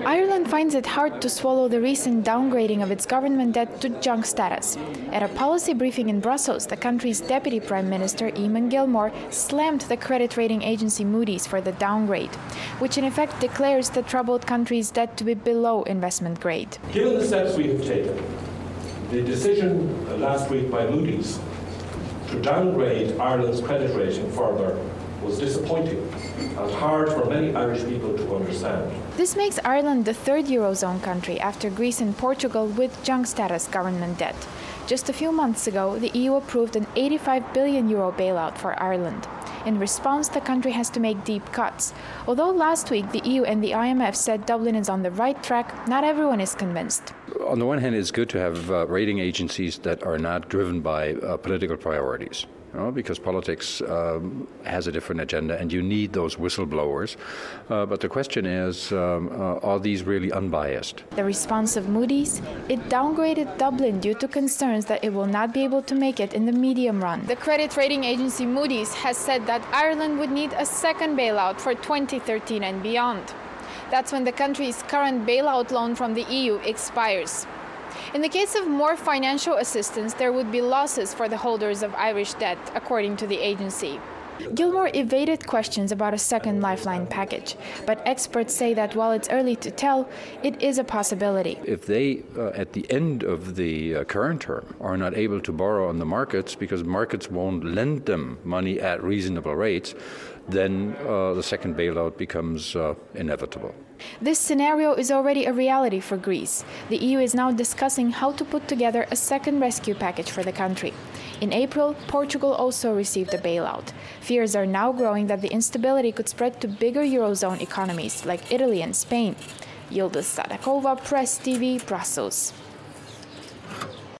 Ireland finds it hard to swallow the recent downgrading of its government debt to junk status. At a policy briefing in Brussels, the country's Deputy Prime Minister, Eamon Gilmore, slammed the credit rating agency Moody's for the downgrade, which in effect declares the troubled country's debt to be below investment grade. Given the steps we have taken, the decision last week by Moody's to downgrade Ireland's credit rating further was disappointing and hard for many Irish people to understand. This makes Ireland the third Eurozone country after Greece and Portugal with junk status government debt. Just a few months ago, the EU approved an €85 billion bailout for Ireland. In response, the country has to make deep cuts. Although last week the EU and the IMF said Dublin is on the right track, not everyone is convinced. On the one hand, it's good to have rating agencies that are not driven by political priorities. Because politics has a different agenda and you need those whistleblowers. But the question is, are these really unbiased? The response of Moody's? It downgraded Dublin due to concerns that it will not be able to make it in the medium run. The credit rating agency Moody's has said that Ireland would need a second bailout for 2013 and beyond. That's when the country's current bailout loan from the EU expires. In the case of more financial assistance, there would be losses for the holders of Irish debt, according to the agency. Gilmore evaded questions about a second lifeline package, but experts say that while it's early to tell, it is a possibility. If they, at the end of the current term, are not able to borrow on the markets because markets won't lend them money at reasonable rates, then the second bailout becomes inevitable. This scenario is already a reality for Greece. The EU is now discussing how to put together a second rescue package for the country. In April, Portugal also received a bailout. Fears are now growing that the instability could spread to bigger Eurozone economies like Italy and Spain. Yildiz Sadakova, Press TV, Brussels.